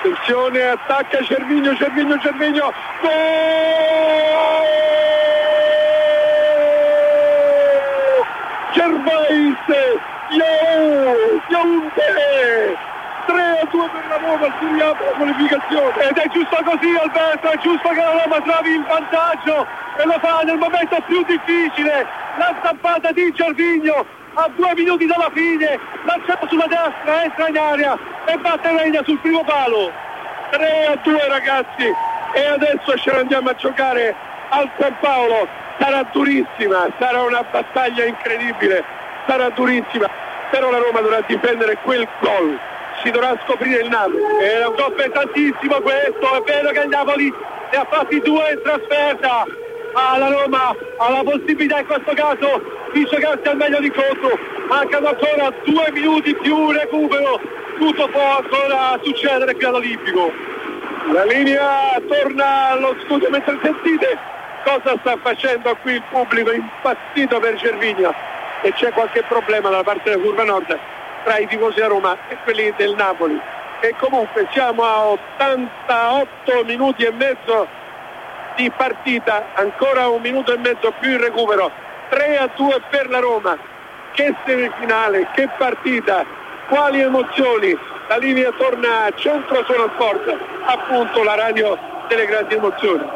attenzione, attacca Cervinho, gol! Gervais, Yaoundé, 3-2 per la Roma, si riapre la qualificazione ed è giusto così, Alberto, è giusto che la Roma trovi il vantaggio e lo fa nel momento più difficile. La stampata di Cervinho a 2 minuti dalla fine, lanciato sulla destra, entra in area e batte Reina sul primo palo. 3-2 ragazzi, e adesso ce ne andiamo a giocare al San Paolo. Sarà durissima, sarà una battaglia incredibile, sarà durissima, però la Roma dovrà difendere quel gol, si dovrà scoprire il Napoli. È un gol pesantissimo questo, è vero che il Napoli ne ha fatti 2 in trasferta, ma la Roma ha la possibilità in questo caso di giocarsi al meglio d'incontro. Mancano ancora 2 minuti più recupero, tutto può ancora succedere qui all'Olimpico. La linea torna allo studio mentre sentite cosa sta facendo qui il pubblico impazzito per Cervinho, e c'è qualche problema dalla parte della curva nord tra i tifosi da Roma e quelli del Napoli. E comunque siamo a 88 minuti e mezzo di partita, ancora 1 minuto e mezzo più il recupero, 3-2 per la Roma. Che semifinale, che partita, quali emozioni. La linea torna a centro, sono sport, appunto la radio delle grandi emozioni.